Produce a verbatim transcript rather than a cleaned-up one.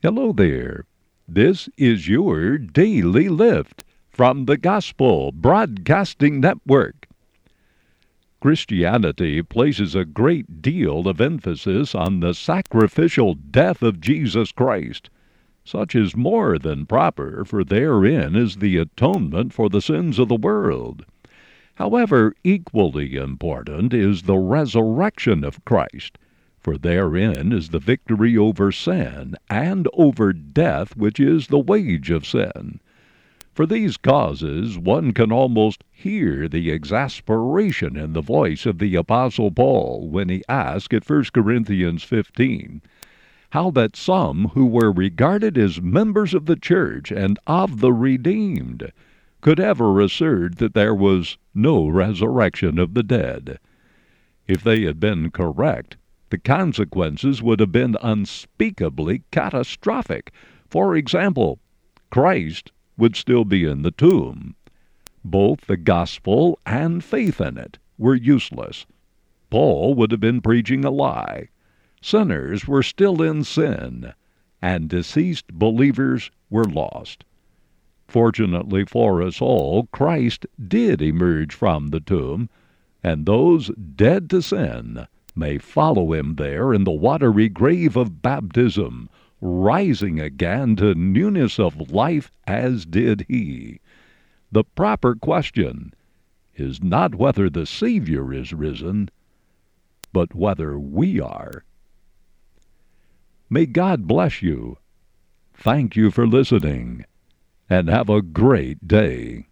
Hello there. This is your Daily Lift from the Gospel Broadcasting Network. Christianity places a great deal of emphasis on the sacrificial death of Jesus Christ. Such is more than proper, for therein is the atonement for the sins of the world. However, equally important is the resurrection of Christ, for therein is the victory over sin and over death, which is the wage of sin. For these causes one can almost hear the exasperation in the voice of the Apostle Paul when he asked at First Corinthians fifteen, how that some who were regarded as members of the church and of the redeemed could ever assert that there was no resurrection of the dead. If they had been correct, the consequences would have been unspeakably catastrophic. For example, Christ would still be in the tomb. Both the gospel and faith in it were useless. Paul would have been preaching a lie. Sinners were still in sin, and deceased believers were lost. Fortunately for us all, Christ did emerge from the tomb, and those dead to sin may follow him there in the watery grave of baptism, rising again to newness of life as did he. The proper question is not whether the Savior is risen, but whether we are. May God bless you. Thank you for listening, and have a great day.